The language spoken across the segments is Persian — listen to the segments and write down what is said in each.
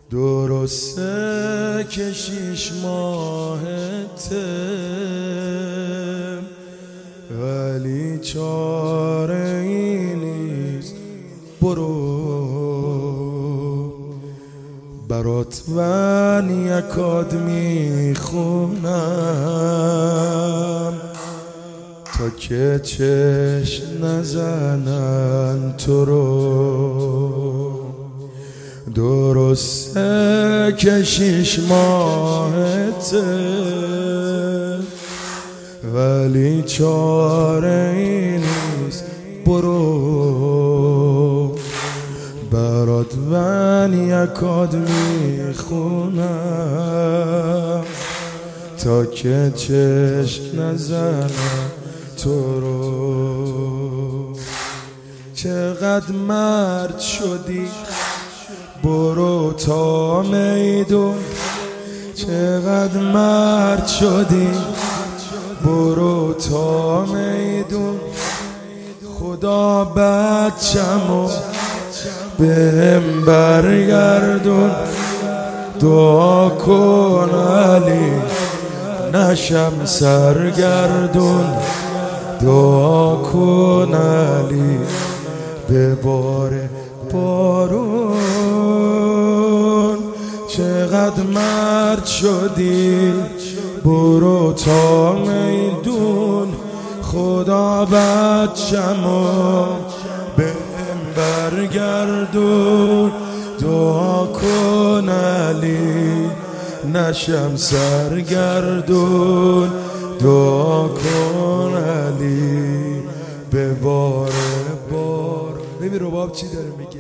درسته که 6 ماهته ولی چاره ای نیست. برو برات من یکاد میخونم تا که چشم نزنن تو رو. درسته که 6 ماهته ولی چاره ای نیست. برو برات من یکاد میخونم تا که چشم نزنم تو رو. چقدر مرد شدی برو تا میدون، چقدر مرد شدی برو تا میدون. خدا بچمو بهم برگردون، دعا کن علی نشم سرگردون. دعا کن علی بباره بارون. چقدر مرد شدی برو تا میدون. خدا بچمو بهم برگردون، دعا کن علی نشم سرگردون. دعا کن علی بباره بار. ببین رباب چی داره میگه.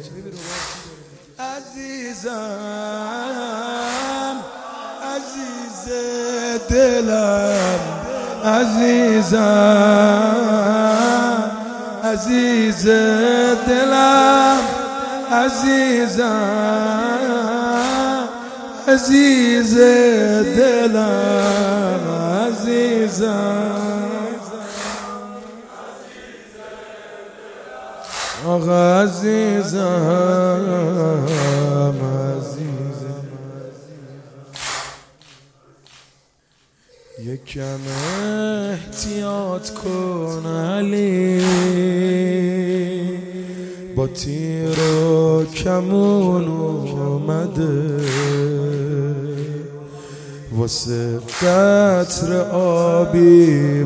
عزیزم عزیز دلم، عزیزم عزیز دلم، عزیزم عزیز دلم، عزیزم آقا عزیزم عزیزم. یکم احتیاط کن علی، با تیر و کمون اومده واسه قطر آبی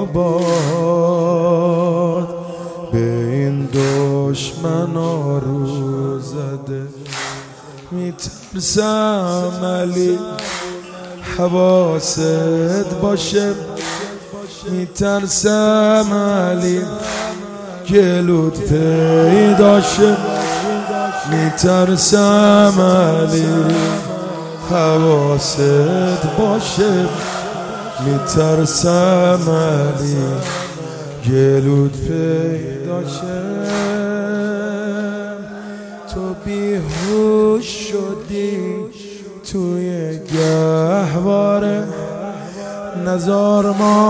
بابات به این دشمنا رو زده. میترسم علی حواست باشه، میترسم علی گلوت پیدا شه، میترسم علی حواست باشه، میترسم علی گلوت پیدا شه. تو بیهوش شدی توی گهواره، نزار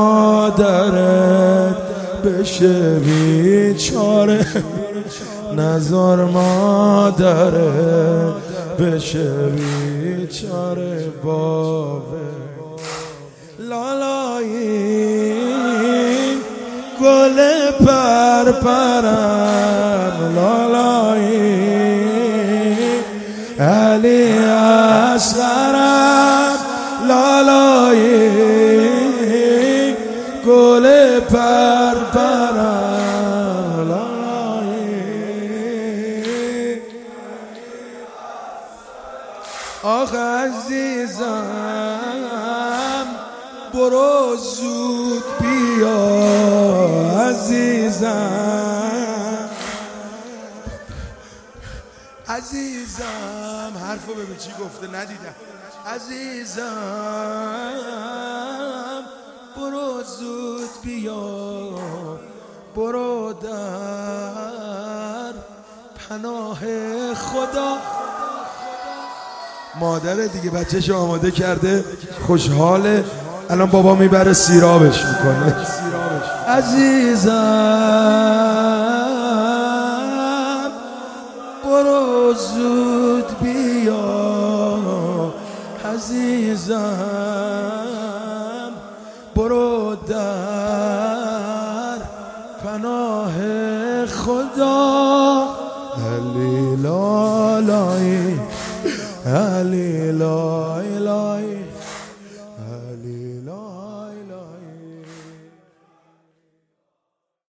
مادرت بشه بیچاره، نزار مادرت بشه بیچاره. بابه لالایی گل پرپرم، لالایی علی اصغرم، لالایی گل پرپرم، لالایی. آخ عزیزم برو زود بیا، عزیزم عزیزم. حرفو ببین چی گفته ندیدم. عزیزم برو زود بیا، برو در پناه خدا. مادر دیگه بچه‌شو آماده کرده، خوشحاله. الان بابا میبره سیرابش میکنه. عزیزم برو زود بیا، عزیزم برو در پناه خدا. علی لالای علی لای لای